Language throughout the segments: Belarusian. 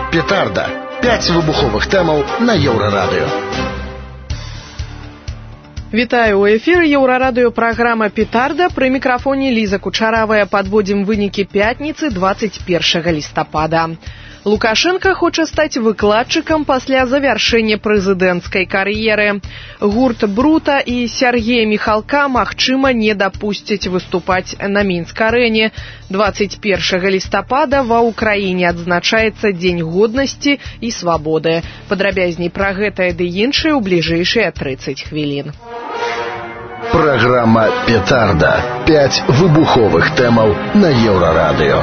Петарда. 5 выбуховых тэмаў на Еўрарадыё. Вітаю, у эфіры Еўрарадыё праграма «Петарда». Пры мікрафоне Ліза Кучаравая. Падводзім вынікі пятніцы 21 лістапада. Лукашенко хоча стаць выкладчыкам пасля завяршэння прэзідэнцкай кар'еры. Гурт Брута і Сергея Михалка, магчыма, не дапусцяць выступаць на Мінск-арэне. 21 лістапада ва ўкраіне адзначаецца Дзень годнасці і свабоды. Падрабязней пра гэтае ды іншае ў бліжэйшыя 30 хвілін. Праграма «Петарда». 5 выбуховых тэмаў на Еўрарадыё.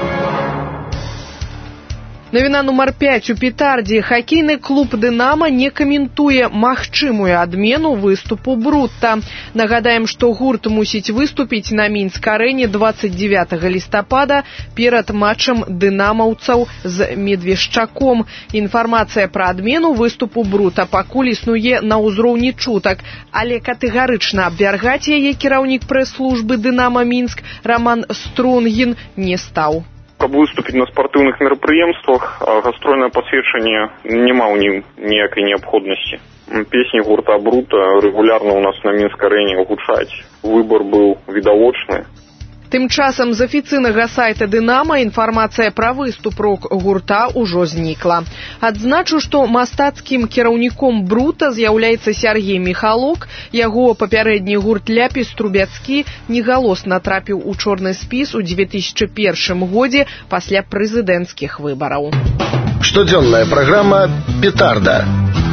Навіна нумар 5 у Петардзе. Хакейны клуб «Дынамо» не каментуе магчымую адмену выступу Брута. Нагадаем, што гурт мусіць выступіць на Мінск-арэне 29 лістапада перад матчам дынамаўцаў з Медвешчаком. Інфармацыя пра адмену выступу Брута пакуль існуе на ўзроўні чутак, але катэгарычна абвяргаць яе кіраўнік прэс-службы «Дынамо Мінск» Роман Струнгін не стаў. Каб выступіць на спартыўных мерапрыемствах, гастрольнае пасведчанне няма ў ім ніякай неабходнасці. Песні гурта Брута рэгулярна ў нас на Мінск-арэне гучаць. Выбар быў відавочны. Тым часам з афіцыйнага сайта «Дынамо» інфармацыя пра выступ рок-гурта ўжо знікла. Адзначу, што мастацкім кіраўніком Брута з'яўляецца Сергей Михалок. Яго папярэдні гурт «Ляпіс Трубяцкі» негалосна трапіў у чорны спіс у 2001 годзе пасля прэзідэнцкіх выбараў. Штодзённая праграма «Петарда».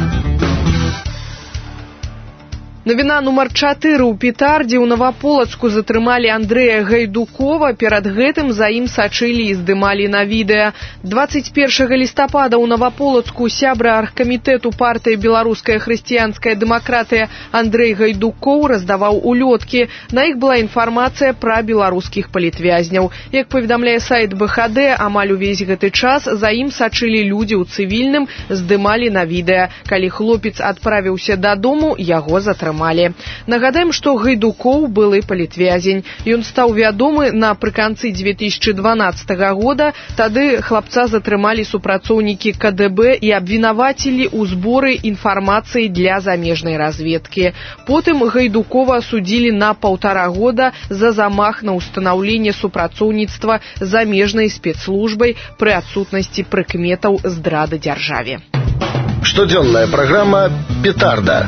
Навіна нумар 4 у Петардзе. У Наваполацку затрымалі Андрэя Гайдукова. Перад гэтым за ім сачылі і здымалі на відэа. 21 лістапада ў Наваполацку сябра аргкамітэту партыі «Беларуская хрысціянская дэмакратыя» Андрэй Гайдукоў раздаваў улёткі. На іх была інфармацыя пра беларускіх палітвязняў. Як паведамляе сайт БХД, амаль увесь гэты час за ім сачылі людзі ў цывільным, здымалі на відэа. Калі хлопец адправіўся дадому, яго затрымалі. Нагадаем, што Гайдукоў былы палітвязень. Ён стаў вядомы напрыканцы 2012 года. Тады хлапца затрымалі супрацоўнікі КДБ і абвінавацілі ў зборы інфармацыі для замежнай разведкі. Потым Гайдукова асудзілі на 1,5 года за замах на ўстанаўленне супрацоўніцтва замежнай спецслужбай пры адсутнасці прыкметаў здрады дзяржаве. Штодзённая праграма «Петарда».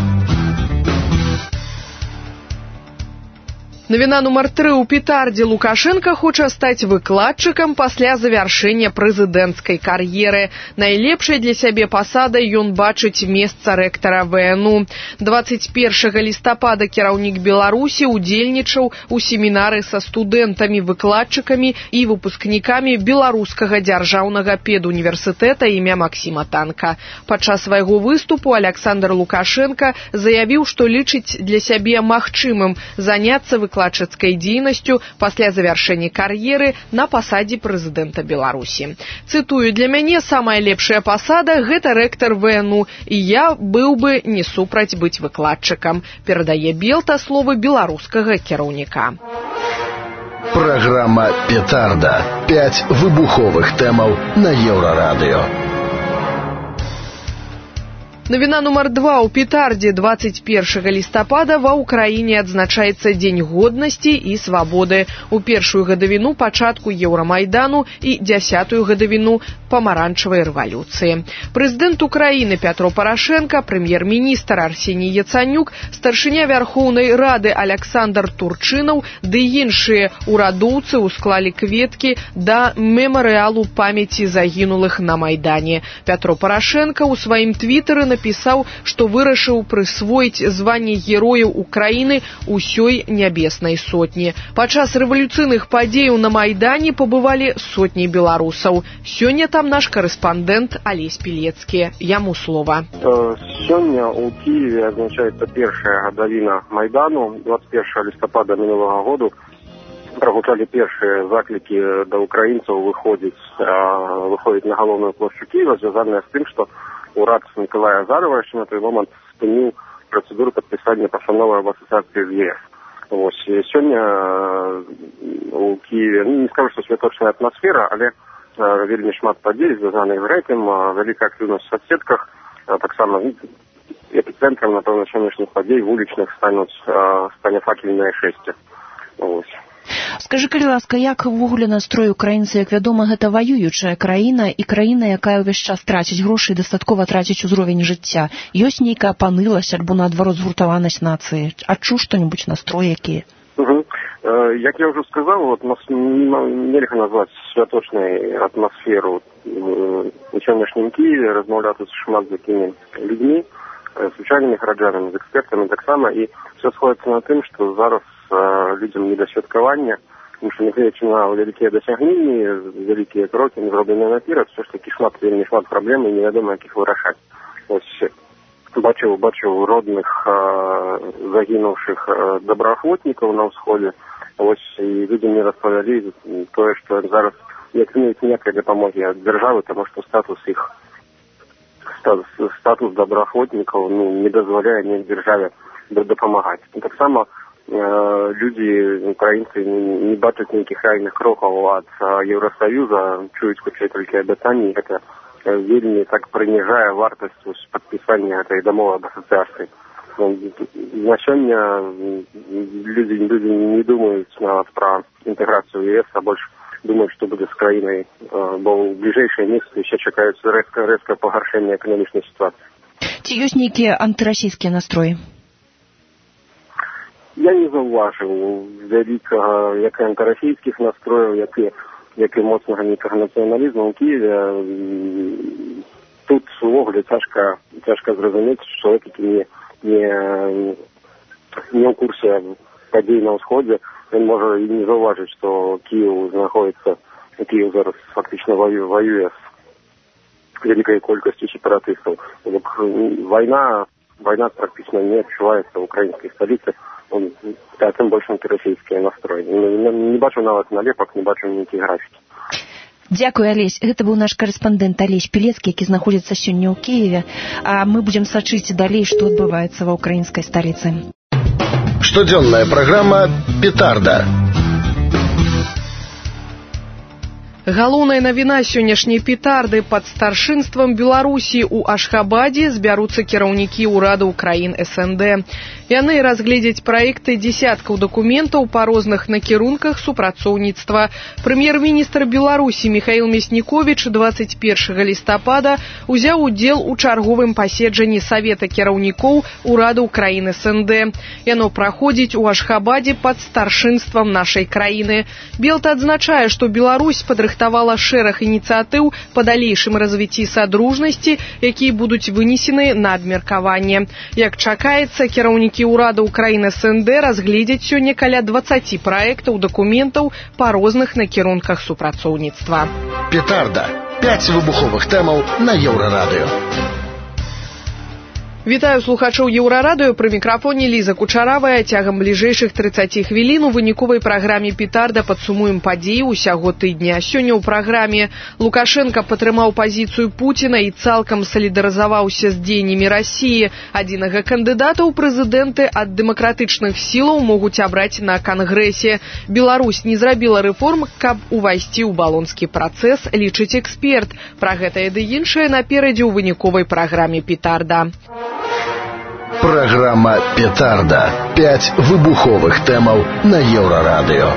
Навіна нумар 3 у Петардзе. Лукашенко хоча стаць выкладчыкам пасля завяршэння прэзідэнцкай кар'еры. Найлепшай для сябе пасадай ён бачыць месца рэктара ВНУ. 21 лістапада кіраўнік Беларусі удзельнічаў у семінары са студэнтамі, выкладчыкамі і выпускнікамі Беларускага дзяржаўнага педуніверсітэта імя Максіма Танка. Падчас свайго выступу Александр Лукашенко заявіў, што лічыць для сябе магчымым заняцца выкладчыкай дзейнасцю пасля завяршэння кар'еры на пасадзе прэзідэнта Беларусі. Цытую: «Для мяне самая лепшая пасада – гэта рэктар ВНУ, і я быў бы не супраць быць выкладчыкам», перадае Белта словы беларускага кіраўніка. Праграма «Петарда». 5 выбуховых тэмаў на Еўрарадыё. Навіна нумар 2 у Петардзе. 21 лістапада ва ўкраіне адзначаецца Дзень годнасці і свабоды. У першую гадавіну пачатку Еўрамайдану і 10-ю гадавіну памаранчавай рэвалюцыі. Прэзідэнт Украіны Пятро Парашенка, прэм'ер-міністр Арсеній Яцанюк, старшыня Вярхоўнай Рады Александр Турчынаў ды іншыя урадоўцы ўсклалі кветкі да мемарыялу памяці загінулых на Майдане. Пятро Парашенка ў сваім твітары напісаў, што вырашыў прысвоіць званне герояў Украіны ўсёй нябеснай сотні. Падчас рэвалюцыйных падзеяў на Майдане пабывалі сотні беларусаў. Сёння там наш корэспандэнт Алесь Пілецкі. Яму слова. Сёння у Киеве адзначаецца першая гадавіна Майдану. 21 лістапада мінулага году прагучалі першыя заклікі да украінцаў выходзіць на галоўную плошчу Киева, звязаныя з тым, што урад Миколая Азарова яшчэ на той момант спыніў працэдуру падпісання пастановы аб асацыяцыі з ЕС. Сёння у Киеве, не скажу, што святочная атмасфера, але вельмі шмат падзей, звязаных з гэтым, вялікая актыўнасць в соцсетках, таксама эпіцэнтрам, напэўна, сённяшніх падзей вулічных стане факельнае шэсце. Скажы, калі ласка, як увогуле настрой украінцаў? Як вядома, гэта ваюючая краіна і краіна, якая ўвесь час траціць грошы і дастаткова траціць узровень жыцця. Ёсць нейкая паныласць альбо, наадварот, згуртаванасць нацыі? Адчуў што-небудзь настрой які? Як я ўжо сказаў, нельга назваць святочнай атмасферу у сённяшнім Кіеве, размаўляць з шмат з якімі людзьмі, звычайнымі гараджанамі, з экспертамі таксама, і все сходіцца на тым, што зараз людзям не да святкавання, тому що нягледзячы на вялікія дасягненні, вялікія крокі, зробленыя наперад, все ж таки вельмі шмат праблем і невядома, як іх вырашаць. Бачыў родных загінуўшых добраахвотнікаў на ўсходзе, і людзі мне распавялі тое, што зараз не атрымаюць ніякай дапамогі ад дзяржавы, таму што статус добраахвотнікаў не дазваляе ні дзяржаве дапамагаць. Таксама людзі, украінцы, не бачаць нейкіх рэальных крокаў ад Еўрасаюза, чуюць хутчэй толькі абяцанні, гэта вельмі так прыніжае вартасць падпісання гэтай дамовы аб асацыяцыі. На сёння людзі не думаюць нават пра інтэграцыю ў ЕС, а больш думаюць, што будзе з краінай, бо ў бліжэйшыя месяцы яшчэ чакаюць рэзка пагаршэння эканамічнай сітуацыі. Ці ёсць нейкія антырасійскія настроі? Я не заўважыў вялікага як антырасійскіх настрояў, як і моцнага нейкага нацыяналізму ў Кіеве. Тут увогуле цяжка зразумець, што чалавек не ў курсе падзей на ўсходзе, ён можа і не заўважыць, што Кіев зараз фактычна воюе з вялікай колькасцю сепаратыстаў. Вайна практычна не адчуваецца ў украінскай сталіцы, тым больш антырасійскія настроі. Не бачу нават налепак, не бачу нейкіх графікі. Дзякуй, Алесь. Гэта быў наш карэспандэнт Алесь Пілецкі, які знаходзіцца сёння ў Кіеве. А мы будзем сачыць далей, што адбываецца ва ўкраінскай сталіцы. Штодзённая праграма «Петарда». Галоўная навіна сённяшняй петарды. Пад старшынствам Беларусі ў Ашхабадзе збяруцца кіраўнікі ўрадаў краін СНД. Яны разгледзяць праекты дзесяткаў дакументаў па розных накірунках супрацоўніцтва. Прэм'ер-міністр Беларусі Міхаіл Мясніковіч 21 лістапада узяў удзел у чарговым паседжанні Савета кіраўнікоў ўрадаў краін СНД. Яно праходзіць у Ашхабадзе пад старшынствам нашай краіны. Белта адзначае, што Беларусь падрыхтавала шэраг ініцыятыў па далейшым развіцці садружнасці, якія будуць вынесены на абмеркаванне. Як чакаецца, кіраўнікі ўрадаў краін СНД разгледзяць сёння каля 20 праектаў дакументаў па розных накірунках супрацоўніцтва. Петарда. 5 выбуховых тэмаў на Еўрарадыё. Вітаю слухачоў Еўрарадыё, пры мікрафоне Ліза Кучаравая. Цягам бліжэйшых 30 хвілін у выніковай праграме «Петарда» падсумуем падзеі ўсяго тыдня. Сёння ў праграме Лукашенко падтрымаў пазіцыю Пуціна і цалкам салідарызаваўся з дзеяннямі Расіі. Адзінага кандыдата ў прэзідэнты ад дэмакратычных сілаў могуць абраць на кангрэсе. Беларусь не зрабіла рэформ, каб увайсці ў балонскі працэс, лічыць эксперт. Пра гэта і іншае наперадзе ў выніковай праграме «Петарда». Программа «Петарда». 5 выбуховых тэмаў на Еўрарадыё.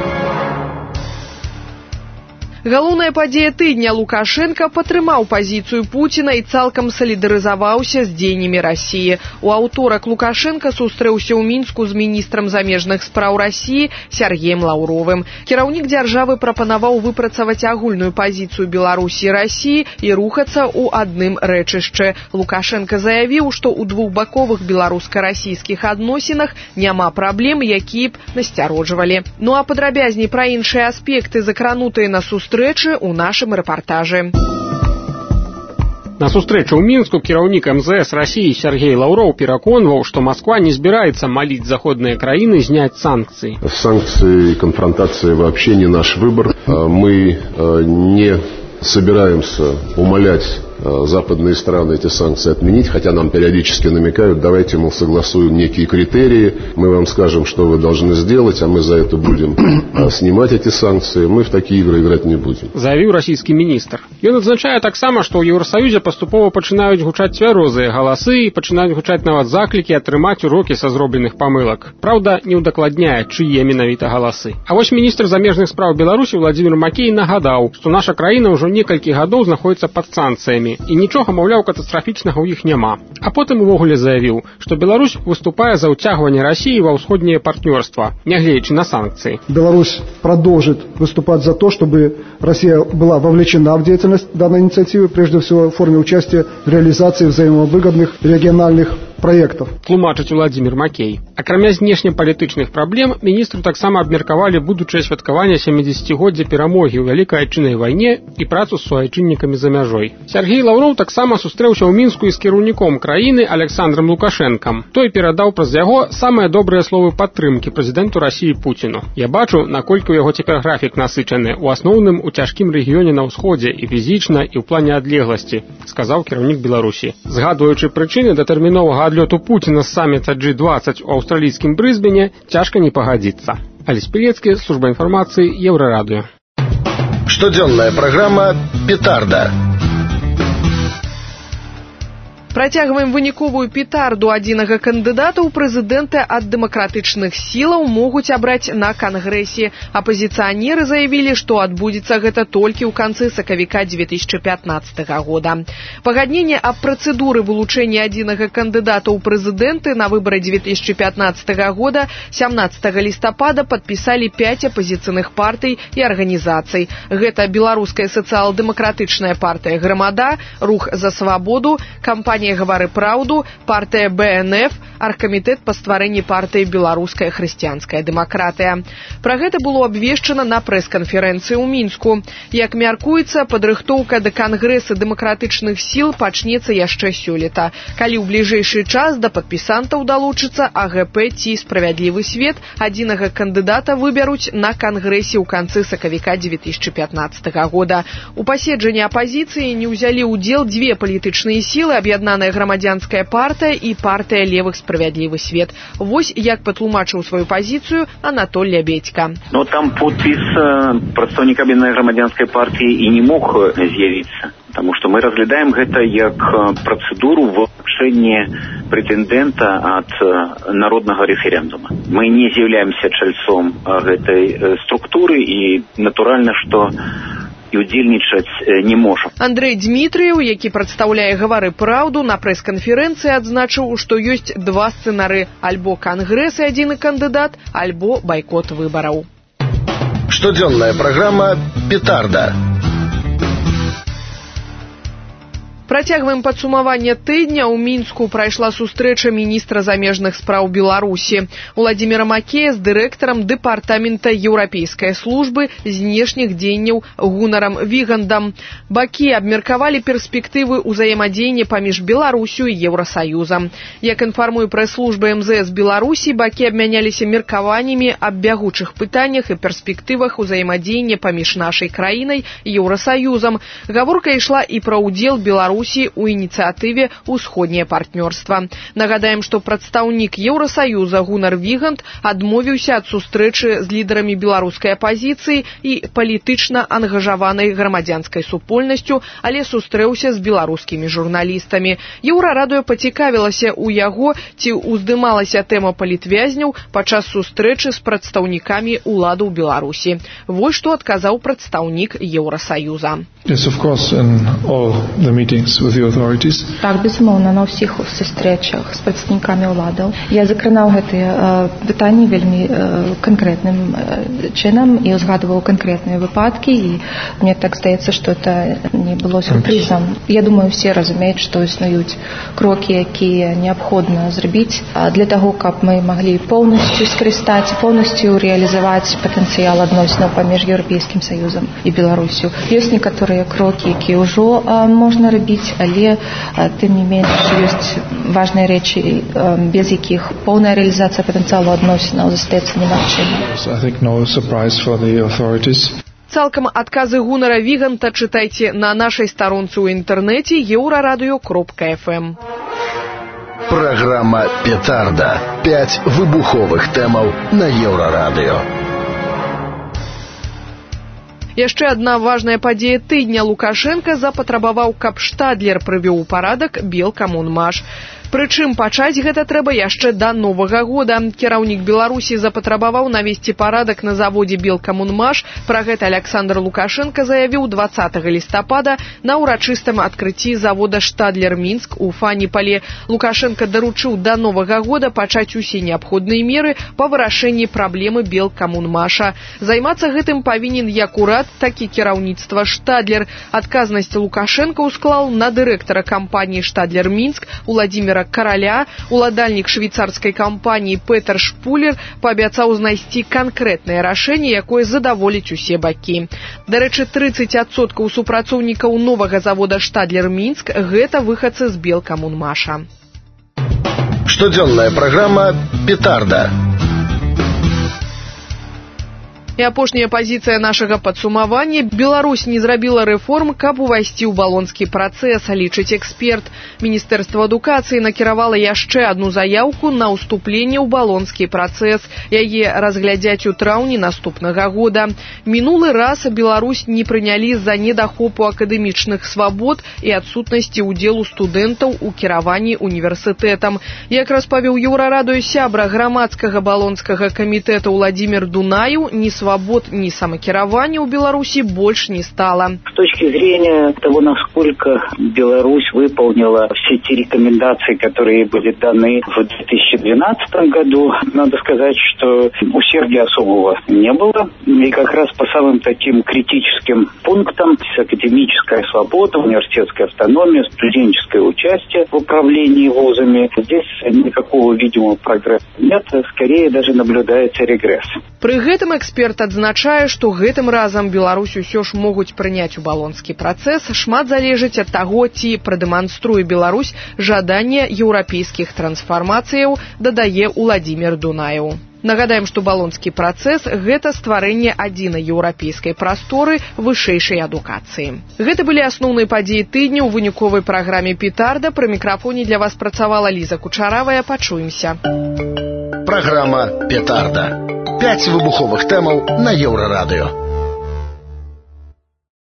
Галоўная падзея тыдня. Лукашенко падтрымаў пазіцыю Пуціна і цалкам салідарызаваўся з дзеяннямі Расіі. У аўторак Лукашенко сустрэўся ў Мінску з міністрам замежных спраў Расіі Сергеем Лаўровым. Кіраўнік дзяржавы прапанаваў выпрацаваць агульную пазіцыю Беларусі і Расіі і рухацца ў адным рэчышчы. Лукашенко заявіў, што ў двухбаковых беларуска-расійскіх адносінах няма праблем, якія б насцяроджвалі. Ну а падрабязней пра іншыя аспекты, закранутыя на сустрэчы у нашым рэпартажы. На сустрэчы ў Мінску кіраўнік МЗС Расіі Сергей Лаўроў пераконваў, што Москва не збіраецца маліць заходныя краіны зняць санкцыі. Санкции и конфронтация вообще не наш выбор. Мы не собираемся умолять западные страны эти санкции отменить, хотя нам периодически намекают, давайте, мол, согласуем некие критерии, мы вам скажем, что вы должны сделать, а мы за это будем снимать эти санкции. Мы в такие игры играть не будем. Заявіў расійскі міністр. Ён адзначае таксама, што ў Еўрасаюзе паступова пачынаюць гучаць цвярозыя галасы і пачынаюць гучаць нават заклікі атрымаць урокі са зробленых памылак. Праўда, не ўдакладняе, чые менавіта галасы. А вось міністр замежных спраў Беларусі Владзімір Макей нагадаў, што наша краіна ўжо некалькі гадоў знаходзіцца пад санкцыямі і нічога, маўляў, катастрафічнага ў іх няма. А потым увогуле заявіў, што Беларусь выступае за ўцягванне Расіі ва ўсходняе партнёрства, нягледзячы на санкции. Беларусь продолжит выступать за то, чтобы Россия была вовлечена в деятельность данной инициативы, прежде всего в форме участия в реализации взаимовыгодных региональных проектов. Тлумачыць Владзімір Макей. Акрамя знешнепалітычных праблем, міністру таксама абмеркавалі будучае святкаванне 70-годдзя перамогі ў Вялікай Айчыннай вайне і працу з суайчыннікамі за мяжой. Сяргей Лаўроў таксама сустрэўся ў Мінску і з кіраўніком краіны Александром Лукашэнкам. Той перадаў праз яго самыя добрыя словы падтрымкі прэзідэнту Расіі Пуціну. Я бачу, наколькі ў яго цяпер графік насычаны, у асноўным у цяжкім рэгіёне на ўсходзе і фізічна, і ў плане адлегласці, сказаў кіраўнік Беларусі. Згадваючы прычыны датэрміновага адлёту Пуціна з самміта G20 у аўстралійскім Брысбене, цяжка не пагадзіцца. Алесь Пілецкі, служба інфармацыі, Еўрарадыё. Штодзённая праграма «Петарда». Працягваем выніковую петарду. Адзінага кандыдата ў прэзідэнты ад дэмакратычных сілаў могуць абраць на кангрэсе. Апазіцыянеры заявілі, што адбудзецца гэта толькі ў канцы сакавіка 2015 года. Пагадненне аб працэдуры вылучэння адзінага кандыдата ў прэзідэнты на выбары 2015 года 17 лістапада падпісалі 5 апазіцыйных партый і арганізацый. Гэта Беларуская сацыял-дэмакратычная партыя «Грамада», Рух за свабоду, кампанія «Гавары праўду», партыя БНФ, аргкамітэт па стварэнні партыі «Беларуская хрысціянская дэмакратыя». Пра гэта было абвешчана на прэс-канферэнцыі ў Мінску. Як мяркуецца, падрыхтоўка да кангрэса дэмакратычных сіл пачнецца яшчэ сёлета, калі ў бліжэйшы час да падпісантаў далучыцца АГП ці «Справядлівы свет», адзінага кандыдата выбяруць на кангрэсе ў канцы сакавіка 2015 года. У паседжанні апазіцыі не ўзялі ўдзел дзве палітычныя сілы, аб'яднаныя грамадзянская партыя і партыя левых «Справядлівы свет». Вось як патлумачыў сваю пазіцыю Анатоль Лябедька. Там подпіс прадстаўніка аб'яднанай грамадзянскай партыі і не мог з'явіцца, таму што мы разглядаем гэта як працэдуру вылучэння прэтэндэнта ад народнага рэферэндума. Мы не з'яўляемся чальцом гэтай структуры і натуральна, што і удзельнічаць не можам. Андрэй Дмітрыеў, які прадстаўляе «Гавары праўду», на прэс-канферэнцыі адзначыў, што ёсць два сцэнары: альбо кангрэс і адзіны кандыдат, альбо байкот выбараў. Штодзённая праграма «Петарда». Працягваем падсумаванне тыдня. У Мінску прайшла сустрэча міністра замежных спраў Беларусі Владзіміра Макея з дырэктарам дэпартамента еўрапейскай службы знешніх дзеянняў Гунарам Вігандам. Бакі абмеркавалі перспектывы ўзаемадзеяння паміж Беларусю і Еўрасаюзам. Як інфармуе прэс-служба МЗС Беларусі, бакі абмяняліся меркаваннямі аб бягучых пытаннях і перспектывах ўзаемадзеяння паміж нашай краінай і Еўрасаюзам. Гаворка ішла і пра ўдзел Беларусі у ініцыятыве «Усходняе партнёрства». Нагадаем, што прадстаўнік Еўрасаюза Гунар Віганд адмовіўся ад сустрэчы з лідарамі беларускай апазіцыі і палітычна ангажаванай грамадзянскай супольнасцю, але сустрэўся з беларускімі журналістамі. Еўрарадыё пацікавілася ў яго, ці ўздымалася тэма палітвязняў падчас сустрэчы з прадстаўнікамі ўладаў Беларусі. Вось што адказаў прадстаўнік Еўрасаюза. Yes, of course, in all the meetings with the authorities. Так, безумоўна, на ўсіх сустрэчах з прадстаўнікамі ўладаў. Я закранаў гэтыя пытанні вельмі канкрэтным чынам і узгадываў канкрэтныя выпадкі, і мне так здаецца, што это не было сюрпрызам. Я думаю, все разумеюць, што існуюць крокі, якія неабходна зрабіць для таго, каб мы маглі поўнасцю скарыстаць, поўнасцю рэалізаваць патэнцыял адносінаў паміж Еўрапейскім Саюзам і Беларусю. Ёсць некаторыя крокі, якія ўжо можна рабіць, але тым не менш ёсць важныя рэчы, без якіх поўная рэалізацыя патэнцыялу адносінаў застаецца немагчымай. I think no surprise for the authorities. цалкам адказы Гунара Віганта чытайце на нашай старонцы ў інтэрнэце euradio.fm. Программа «Петарда». 5 выбуховых тэмаў на Еўрарадыё. Яшчэ адна важная падзея тыдня. Лукашенко запатрабаваў, каб Штадлер прывёў у парадак Белкамунмаш. Прычым пачаць гэта трэба яшчэ да Новага года. Кіраўнік Беларусі запатрабаваў навесці парадак на заводзе Белкамунмаш. Пра гэта Александр Лукашенко заявіў 20 лістапада на ўрачыстым адкрыцці завода Штадлер-Мінск у Фаніполі. Лукашенко даручыў да Новага года пачаць усе неабходныя меры па вырашэнні праблемы Белкамунмаша. Займацца гэтым павінен як урад, так і кіраўніцтва Штадлер. Адказнасць Лукашенко ўсклаў на дырэктара кампаніі Штадлер-Мінск Владимира Караля. Уладальнік швейцарскай кампаніі Петер Шпулер паабяцаў знайсці канкрэтнае рашэнне, якое задаволіць усе бакі. Дарэчы, 30% супрацоўнікаў новага завода Штадлер-Мінск гэта выхадцы з Белкамунмаша. Штодзённая праграма «Петарда». І апошняя пазіцыя нашага падсумавання. Беларусь не зрабіла рэформ, каб увайсці ў балонскі працэс, лічыць эксперт. Міністэрства адукацыі накіравала яшчэ адну заяўку на ўступленне ў балонскі працэс. Яе разглядзяць у траўні наступнага года. Мінулы раз Беларусь не прынялі з-за недахопу акадэмічных свабод і адсутнасці ўдзелу студэнтаў у кіраванні універсітэтам. Як распавёў Еўрарадыё сябра грамадскага балонскага камітэта Владимир Дунаев, ні свобод, ни самокирования у Беларуси больше не стало. С точки зрения того, насколько Беларусь выполнила все те рекомендации, которые были даны в 2012 году, надо сказать, что усердия особого не было. И как раз по самым таким критическим пунктам — академическая свобода, университетская автономия, студенческое участие в управлении вузами — здесь никакого видимого прогресса нет, скорее даже наблюдается регресс. Пры гэтым эксперт адзначае, што гэтым разам Беларусь усё ж могуць прыняць у балонскі працэс. Шмат залежыць ад таго, ці прадэманструе Беларусь жаданне еўрапейскіх трансфармацыяў, дадае Владимир Дунаев. Нагадаем, што балонскі працэс – гэта стварэнне адзінай еўрапейскай прасторы вышэйшай адукацыі. Гэта былі асноўныя падзеі тыдня ў выніковай праграме «Петарда». Пры мікрафоне для вас працавала Ліза Кучаравая. Пачуемся. Праграма «Петарда». 5 выбуховых тэмаў на Еўрарадыё.